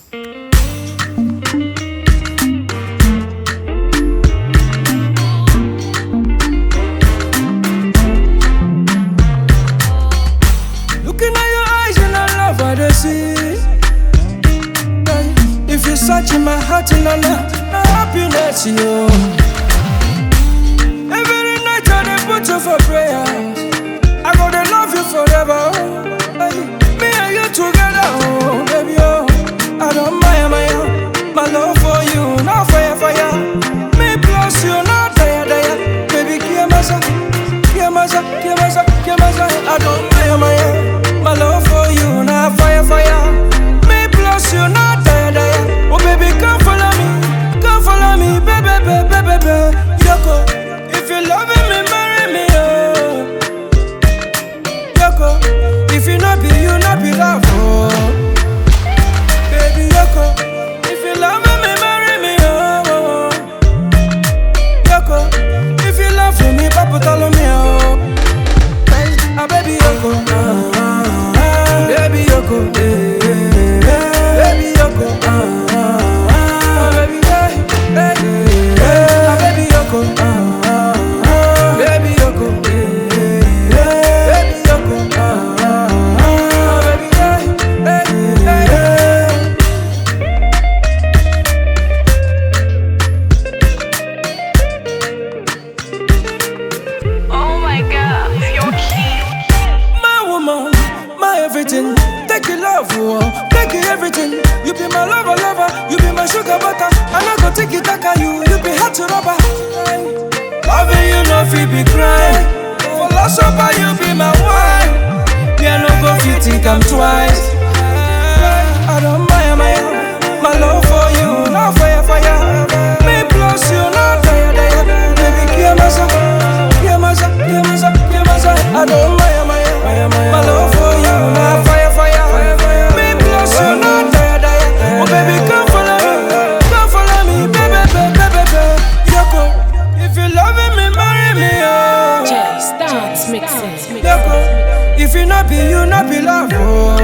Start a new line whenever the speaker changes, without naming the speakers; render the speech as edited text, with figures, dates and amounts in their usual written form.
Looking at your eyes and I love what I see. Hey, if you're searching my heart and I love happiness, you. Every night I dey put you for prayers. I gotta love you forever. Hey, me and you together, oh baby, oh. I don't mind my love for you, not fire, fire. Me plus you, not daya, daya. Baby, give me some, give me some, give me some, give me some. I don't mind my love for you, not fire, fire. Me plus you, not daya, daya. Oh baby, come follow me, baby, baby, baby. Yoko, if you loving me, marry me, oh. Yoko, if you not be love, oh. Baby, Yoko, if you loving me, marry me, oh. Yoko, if you love me, Papa tell me, oh. Baby, Yoko, baby, Yoko, baby, Yoko, baby, baby, Yoko, baby, Yoko, baby,
Oh my God, you're cute.
my woman, my everything. Take your love, oh, take your everything. You be my lover, lover. You be my sugar butter. I'm not gonna take it back on you. You be hot to rubber. Loving you, no feel be crying. For lost over, you be my wife. Yeah, no go fit think I'm twice. I don't mind my love for you, not fire, fire. Me plus you, not daya, daya. Baby, give me some, give me some, give me some, give me some. I don't mind my love for you, not fire, fire. Me plus you, not daya, daya. Oh baby, come follow me, baby, baby, baby. Yoko, if you loving me, marry me, oh.
Jay starts mixing.
Yoko, if you not be love, oh.